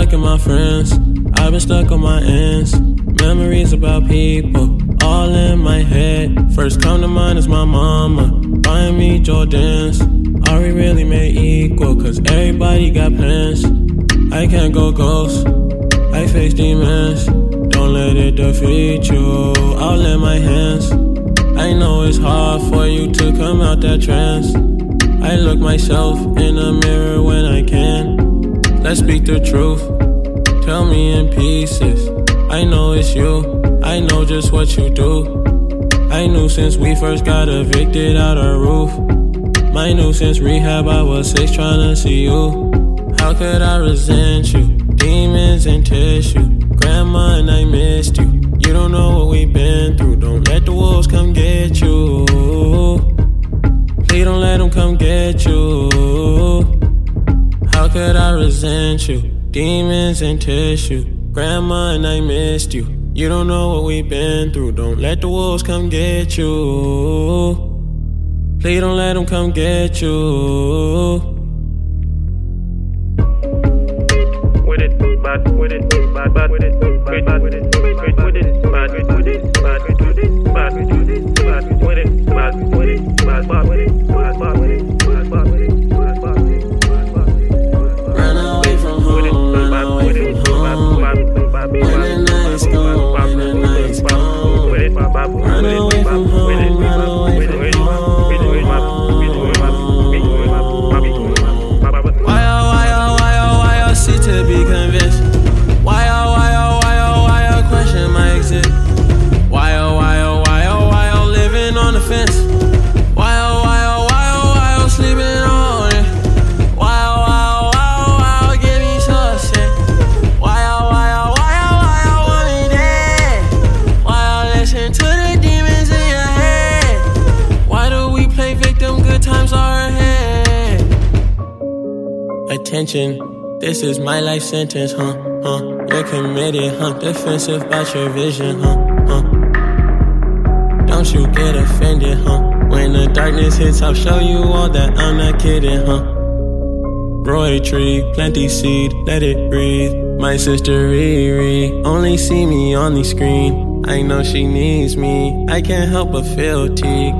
look at my friends, I've been stuck on my ends. Memories about people, all in my head. First come to mind is my mama, buying me Jordans. Are we really made equal? Cause everybody got plans. I can't go ghost, I face demons. Don't let it defeat you, all in my hands. I know it's hard for you to come out that trance. I look myself in the mirror when I can. Let's speak the truth, tell me in pieces. I know it's you, I know just what you do. I knew since we first got evicted out our roof. My nuisance rehab, I was 6 trying to see you. How could I resent you? Demons and tissue. Grandma and I missed you. You don't know what we've been through. Don't let the wolves come get you. Please don't let them come get you. How could I resent you? Demons and tissue. Grandma and I missed you. You don't know what we've been through. Don't let the wolves come get you. Please don't let them come get you. With it, bad, with it, bad, bad, with it, bad, bad, with it, with it, bad, with it, bad, with it, bad, with it, bad, with it, bad, with it, bad, bad, with it, bad, bad, with it, bad, bad, with it, bad, bad, with it, bad, bad, with it. Run away from home, run away from home. When the night's gone, when the night's gone. Run away from home, run away from home. To be convinced. Why question my exit? Why living on the fence? Why sleeping on it? Why get me so upset? Why want me dead? Why listen to the demons in your head? Why do we play victim? Good times are ahead. Attention. This is my life sentence, You're committed, defensive about your vision, Don't you get offended, When the darkness hits, I'll show you all that I'm not kidding, Grow a tree, plant the seed, let it breathe. My sister Riri only see me on the screen. I know she needs me, I can't help but feel teague.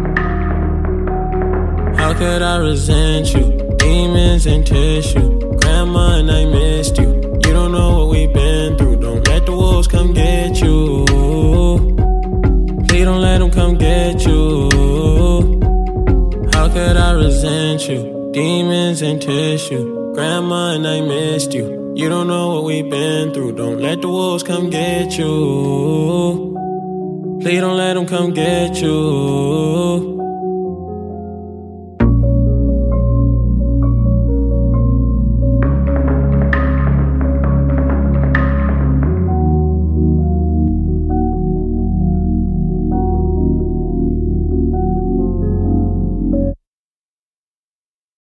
How could I resent you? Demons and tissue. Grandma and I missed you. You don't know what we've been through. Don't let the wolves come get you. Please don't let them come get you. How could I resent you? Demons and tissue. Grandma and I missed you. You don't know what we've been through. Don't let the wolves come get you. Please don't let them come get you.